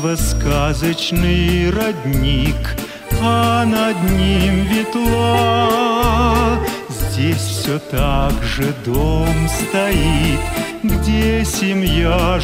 детства сказочный родник, а над ним ветла. Здесь все так же дом стоит, где семья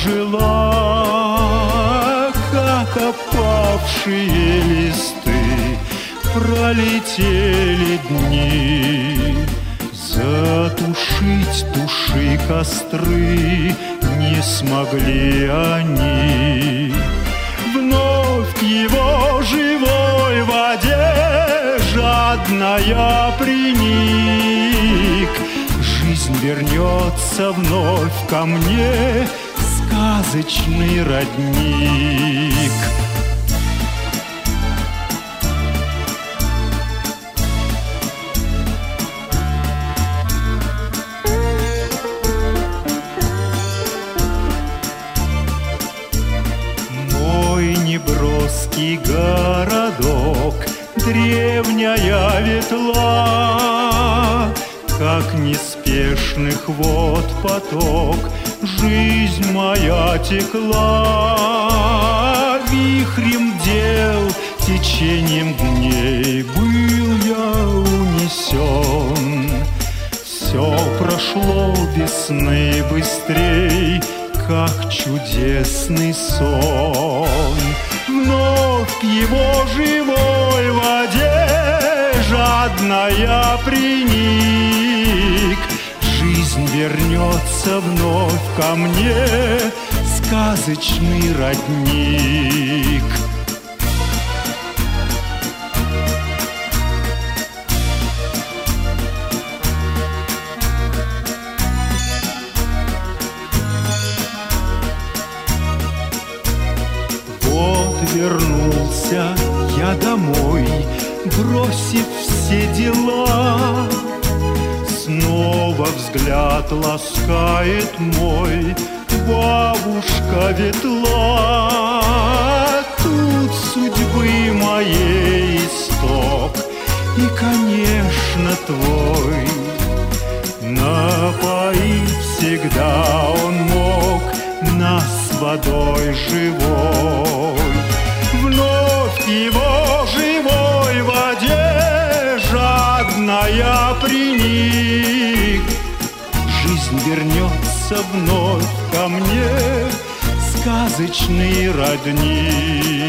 жила. Как опавшие листы пролетели дни, затушить души костры не смогли они. Вновь к его живой воде жадно я приник. Жизнь вернется вновь ко мне, сказочный родник. Неброский городок, древняя ветла, как неспешных вод поток, жизнь моя текла. Вихрем дел, течением дней был я унесен. Все прошло весны быстрей, как чудесный сон. Вновь к его живой воде жадно я приник. Жизнь вернется вновь ко мне, сказочный родник. Вернулся я домой, бросив все дела. Снова взгляд ласкает мой, бабушка ветла. Тут судьбы моей исток и, конечно, твой. Напоить всегда он мог нас водой живой. Вновь к его живой воде жадно я приник. Жизнь вернется вновь ко мне, сказочный родник.